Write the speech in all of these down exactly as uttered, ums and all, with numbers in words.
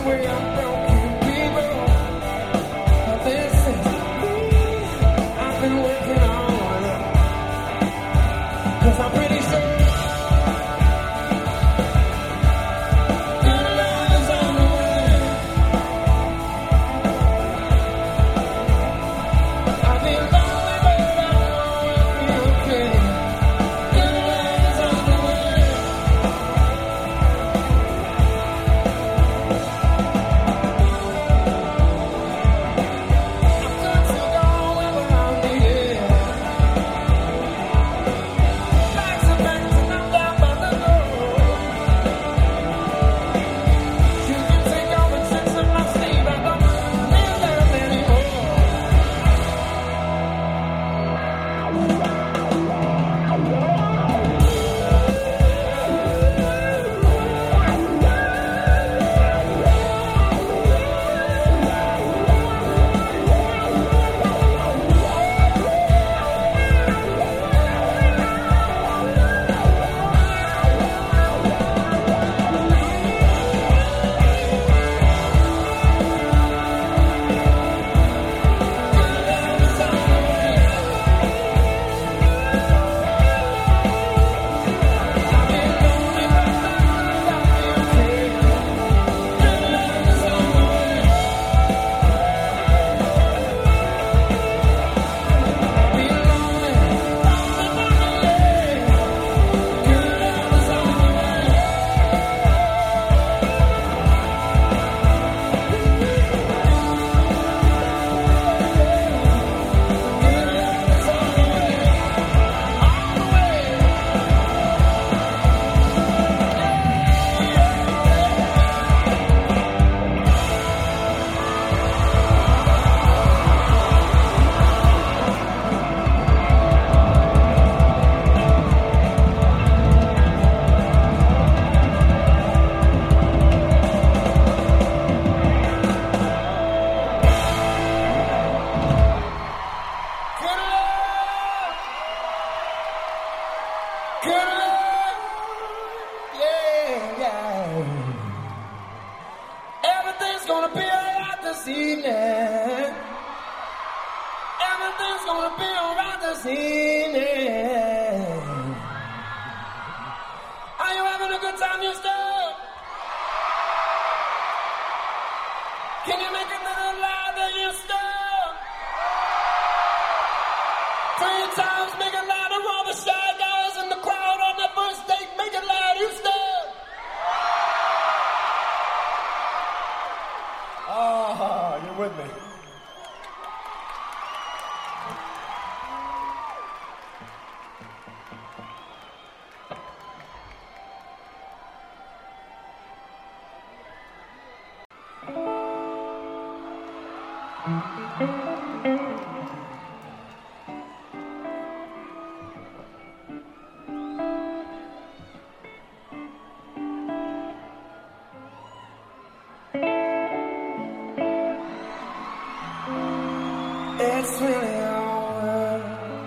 It's really over.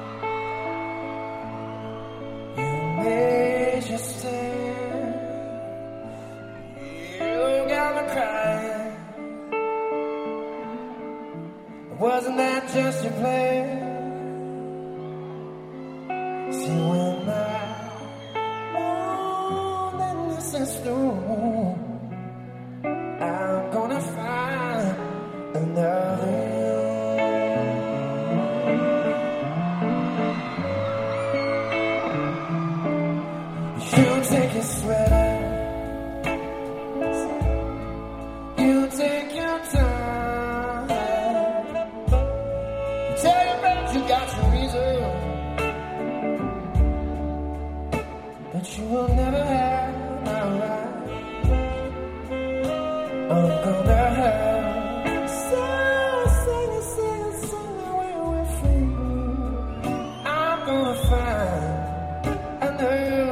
You made your stand. You got me crying. Wasn't that just your plan? See, when I know that this is through, I'm gonna find another. You take your sweater, you take your time, you tell your friends you got your reason, but you will never have my right. I'm gonna have so sing it, sing it, sing it away with you. I'm gonna find another.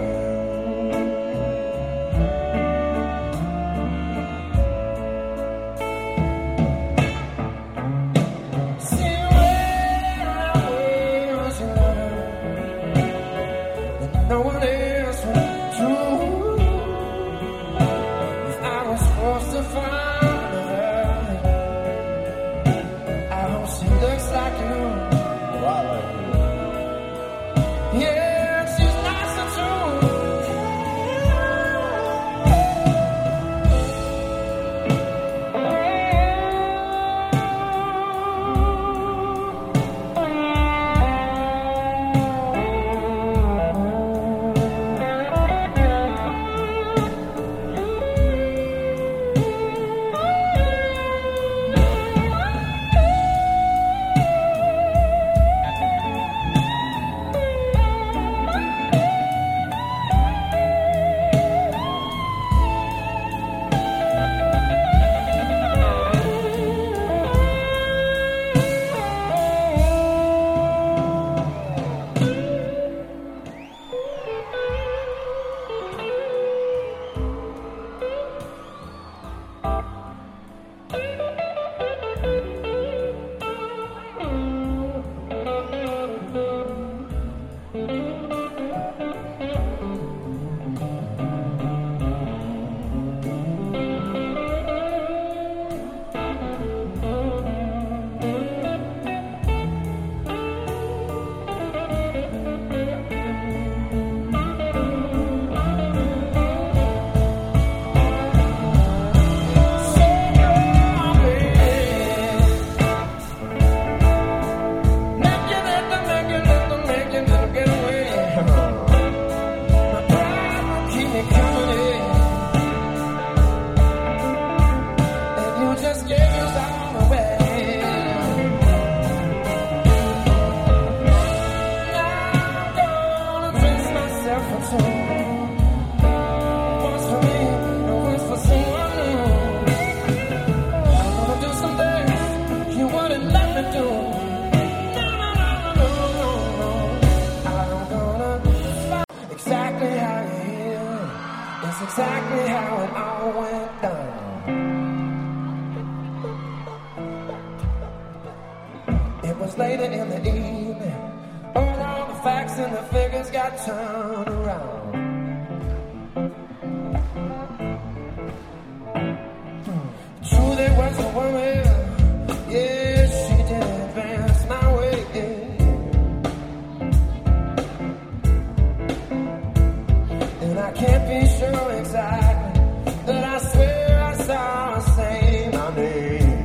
No one else would do. If I was forced to to find her. I hope she looks like you. Oh, I like you. Yeah, she's nice and true. Exactly how it all went down. It was later in the evening, all, all the facts and the figures got turned around. True, there was a woman, yeah, she did advance my way. And I can't be sure exactly, but I swear I saw her say my name.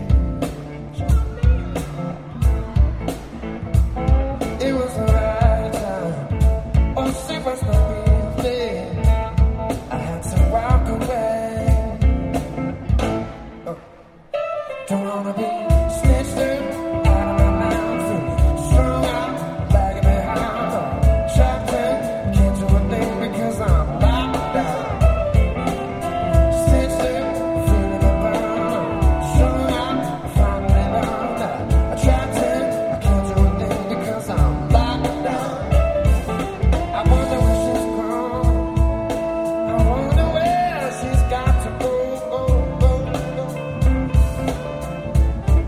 It was the right time, oh, she was not being fair. I had to walk away. Oh. Don't wanna be snitched up out of my mouth, strung out, lagging behind, trapped in, can't do a thing because I'm locked down. Snitched up, feeling the burn, strung out, finally learned that I'm trapped in, I can't do a thing because I'm locked down. I wonder where she's gone, I wonder where she's got to go, go, go, go.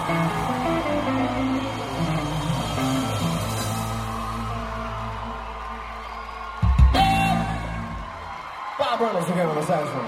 Bob Reynolds again on the saxophone.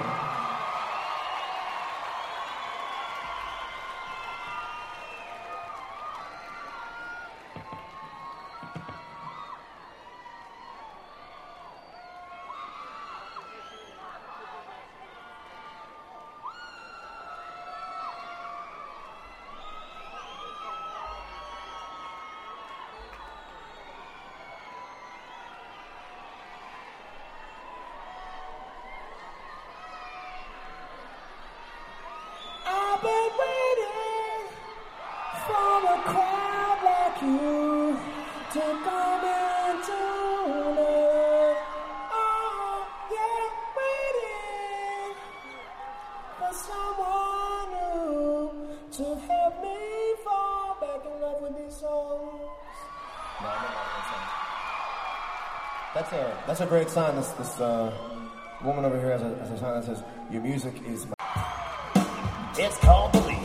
I've been waiting for a crowd like you to come into it. Oh, yeah, waiting for someone new to help me fall back in love with these songs. No, I don't like that song. That's a that's a great sign. This this uh, woman over here has a, has a sign that says, "Your music is my." It's called Belief.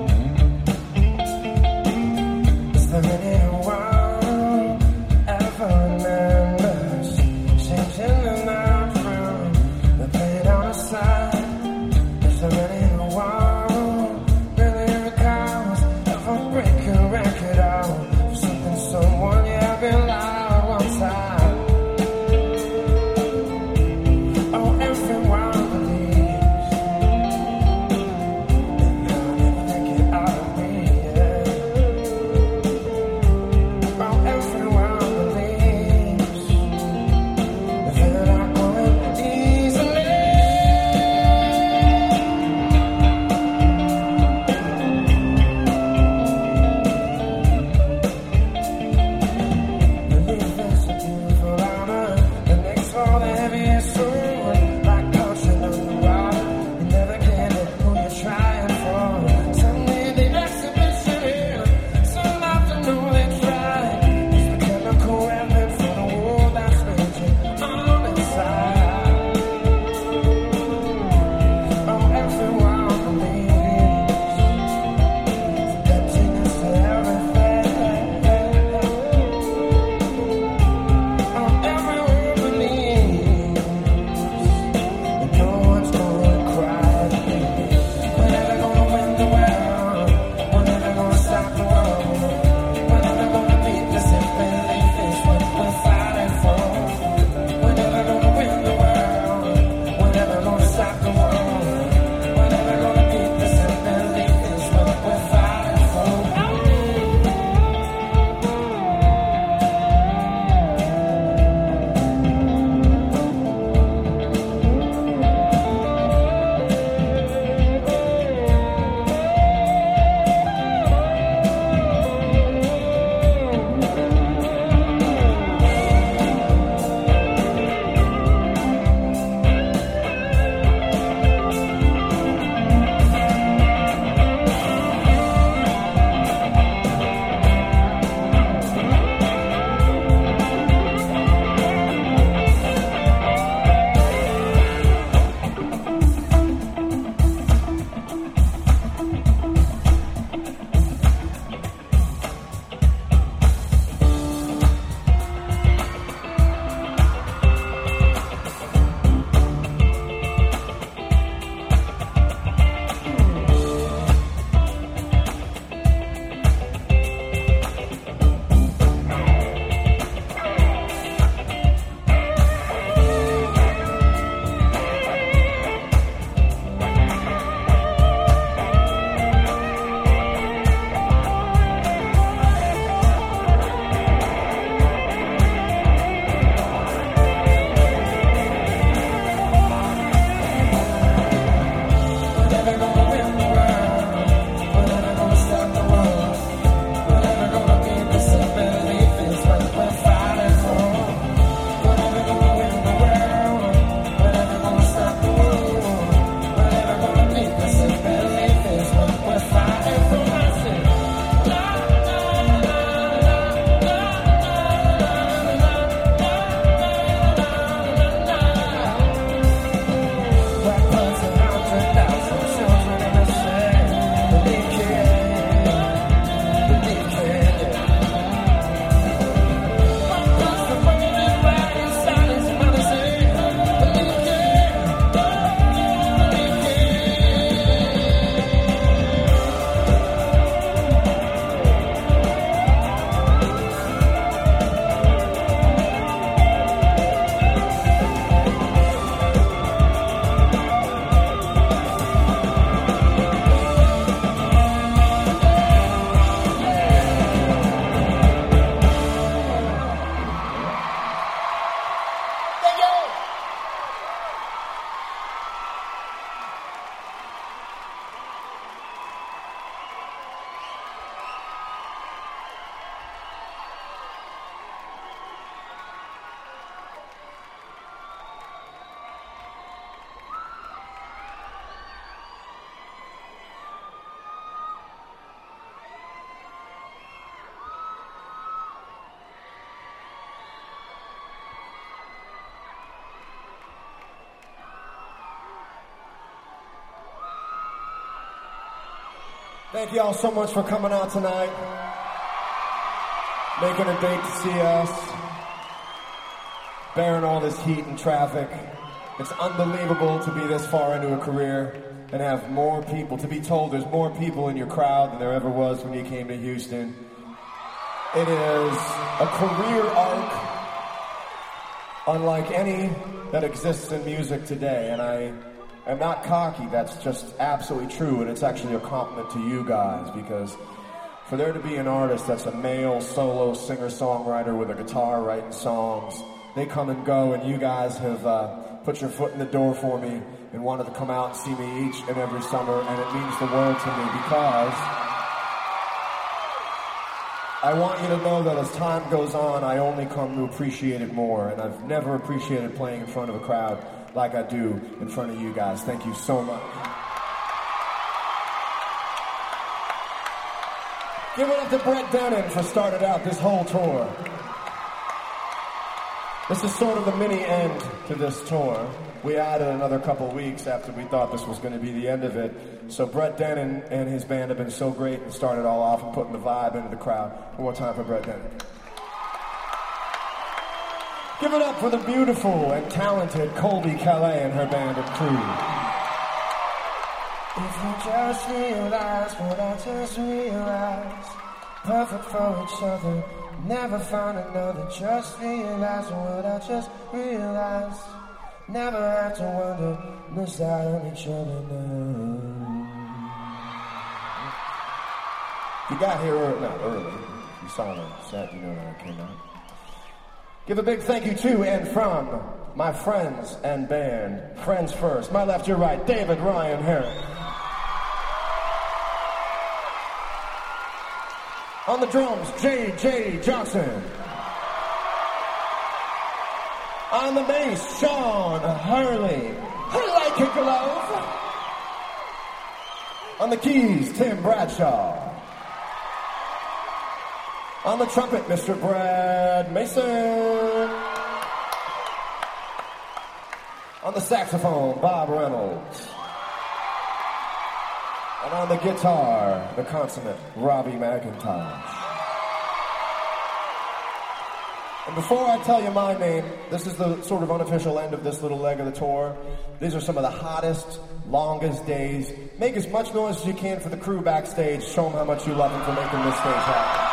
Is there anyone ever Thank you all so much for coming out tonight, making a date to see us, bearing all this heat and traffic. It's unbelievable to be this far into a career and have more people, to be told there's more people in your crowd than there ever was when you came to Houston. It is a career arc unlike any that exists in music today, and I am not cocky, that's just absolutely true, and it's actually a compliment to you guys, because for there to be an artist that's a male solo singer-songwriter with a guitar writing songs, they come and go, and you guys have uh, put your foot in the door for me and wanted to come out and see me each and every summer, and it means the world to me, because I want you to know that as time goes on, I only come to appreciate it more, and I've never appreciated playing in front of a crowd like I do in front of you guys. Thank you so much. Give it up to Brett Dennen for starting out this whole tour. This is sort of the mini end to this tour. We added another couple weeks after we thought this was going to be the end of it. So Brett Dennen and his band have been so great and started all off and putting the vibe into the crowd. One more time for Brett Dennen. Give it up for the beautiful and talented Colby Calais and her band and crew. If you just realize what I just realized, perfect for each other, never find another. Just realize what I just realized, never have to wonder, miss out on each other now. You got here early, not early. You saw the set, you know that I came out. Give a big thank you to and from my friends and band. Friends first. My left, your right. David Ryan Herrick. On the drums, J J Johnson. On the bass, Sean Hurley. Hurley Kickalove. On the keys, Tim Bradshaw. On the trumpet, Mister Brad Mason. On the saxophone, Bob Reynolds. And on the guitar, the consummate Robbie McIntosh. And before I tell you my name, this is the sort of unofficial end of this little leg of the tour. These are some of the hottest, longest days. Make as much noise as you can for the crew backstage. Show them how much you love them for making this stage happen.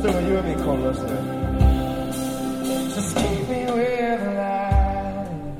still with you and me, Cole, listen. Just keep me with the lies.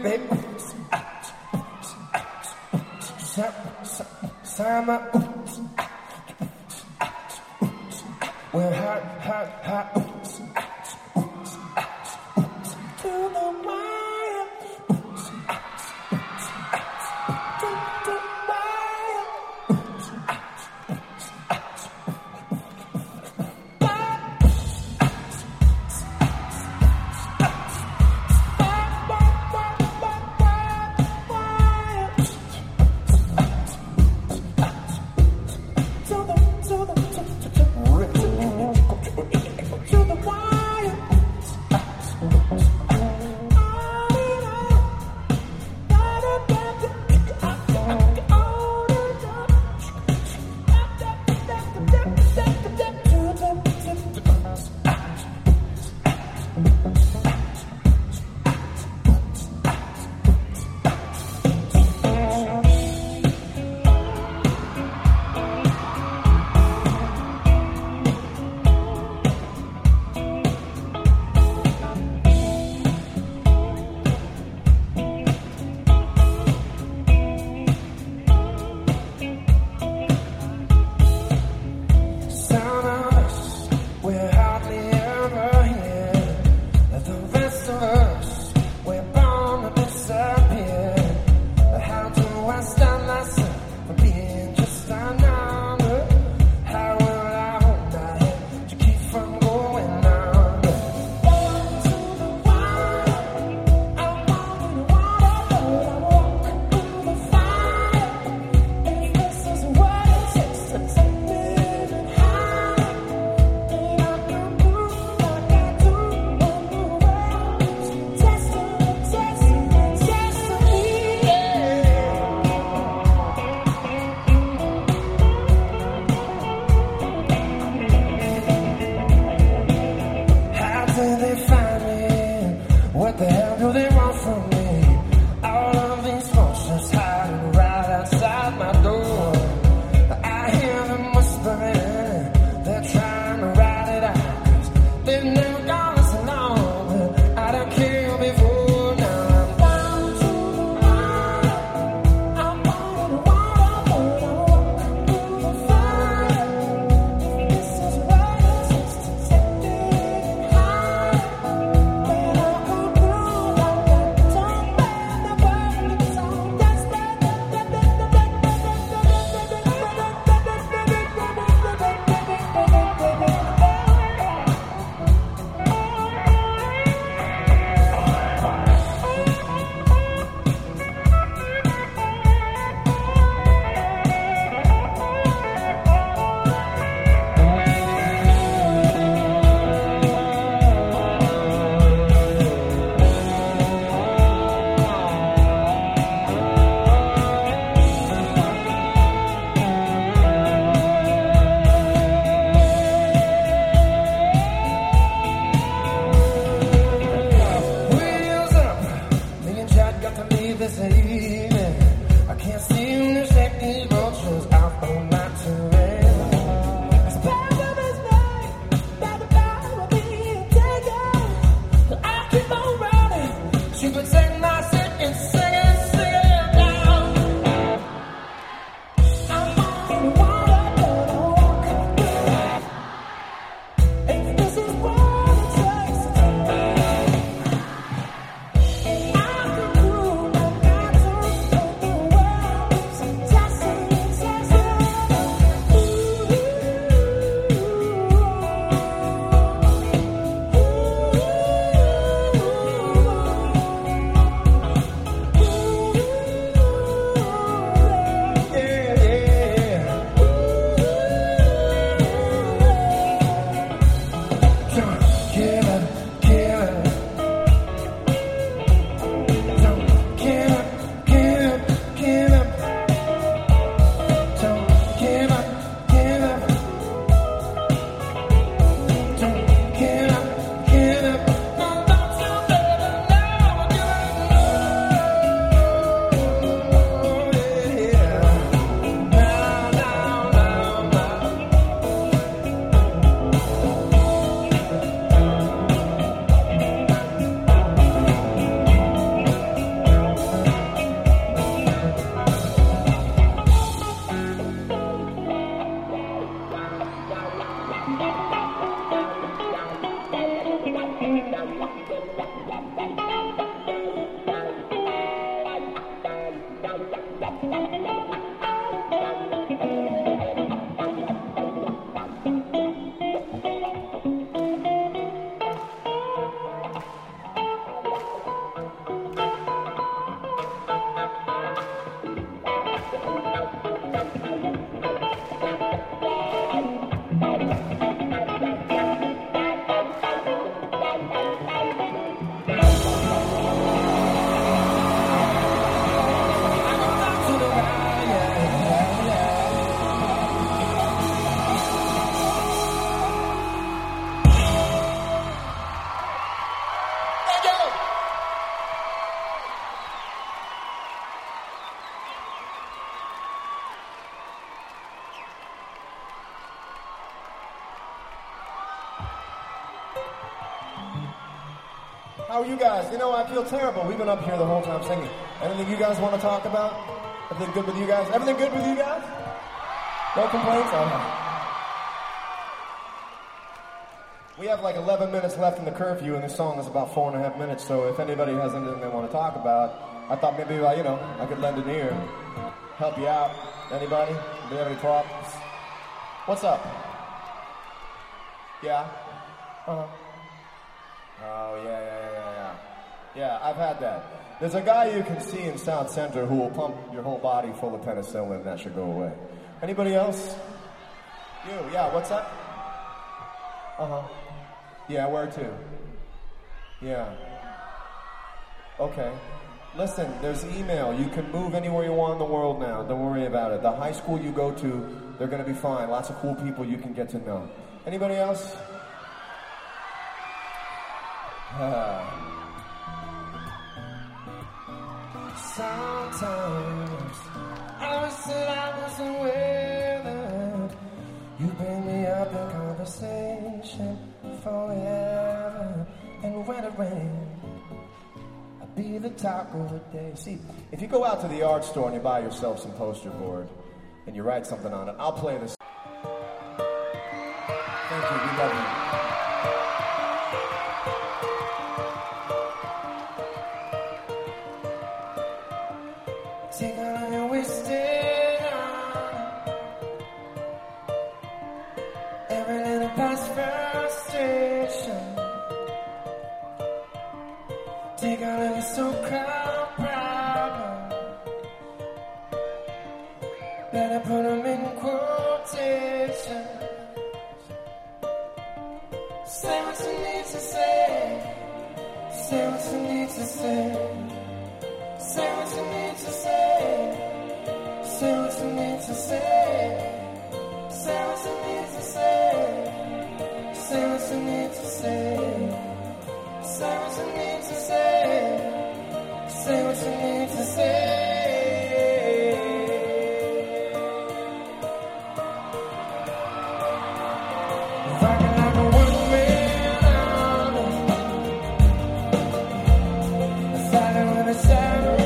baby. Summer. We're hot, hot, hot. To the wire. To the wire. To the wire. How are you guys? You know, I feel terrible. We've been up here the whole time singing. Anything you guys want to talk about? Everything good with you guys? Everything good with you guys? No complaints? All right. We have like eleven minutes left in the curfew, and this song is about four and a half minutes, so if anybody has anything they want to talk about, I thought maybe, uh, you know, I could lend an ear, help you out. Anybody? Do you have any problems? What's up? Yeah? Uh-huh. Oh, yeah, yeah, yeah, yeah, yeah. Yeah, I've had that. There's a guy you can see in South Center who will pump your whole body full of penicillin, and that should go away. Anybody else? You, yeah, what's that? Uh-huh. Yeah, where to? Yeah. Okay. Listen, there's email. You can move anywhere you want in the world now. Don't worry about it. The high school you go to, they're going to be fine. Lots of cool people you can get to know. Anybody else? Uh. Sometimes I wish that I wasn't with. You bring me up in conversation forever. And when it rains, I'll be the talk of the day. See, if you go out to the art store and you buy yourself some poster board and you write something on it, I'll play this. Thank you, we love you. Take all your wasted on every little past frustration. Take all of your so-called problems, better put them in quotation. Say what you need to say, say what you need to say. Say what you need to say. Say what you need to say. Say what you need to say. Say what you need to say. Say what you need to say. Say what you need to say. Rockin' like a one-man army, fighting with a shadow.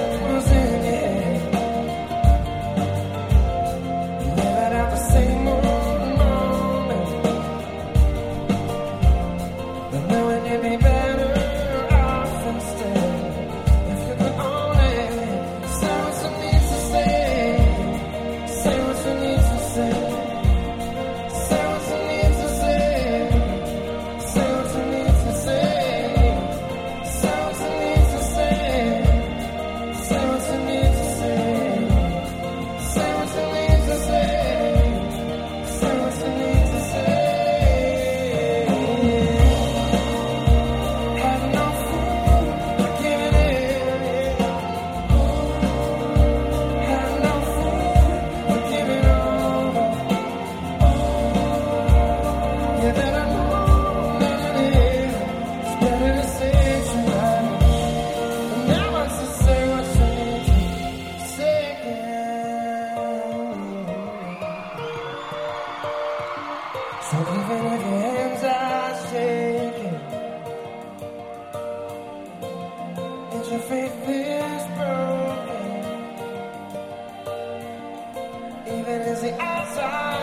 So even if your hands are shaking and your faith is broken, even as the odds are